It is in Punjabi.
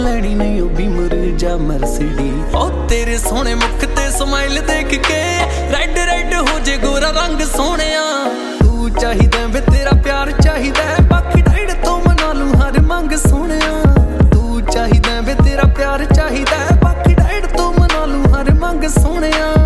ਲੈਣੀ ਨਹੀਂ ਉਹ ਵੀ ਮੁਰਜਾ ਮਰਸਡੀ। ਉਹ ਤੇਰੇ ਸੋਹਣੇ ਮੁਖ ਤੇ ਸਮਾਈਲ ਦੇਖ ਕੇ ਰੈਡ ਰੈਡ ਹੋ ਜੇ ਗੋਰਾ ਰੰਗ ਸੋਹਣਿਆ। ਤੂੰ ਚਾਹੀਦਾ ਵੇ ਤੇਰਾ ਪਿਆਰ ਚਾਹੀਦਾ, ਬਾਕੀ ਡਾਈਡ ਤੋਂ ਮਨਾ ਲੂੰ ਹਰ ਮੰਗ ਸੋਹਣਿਆ। ਤੂੰ ਚਾਹੀਦਾ ਵੇ ਤੇਰਾ ਪਿਆਰ ਚਾਹੀਦਾ, ਬਾਕੀ ਡਾਈਡ ਤੋਂ ਮਨਾ ਲੂੰ ਹਰ ਮੰਗ ਸੋਹਣਿਆ।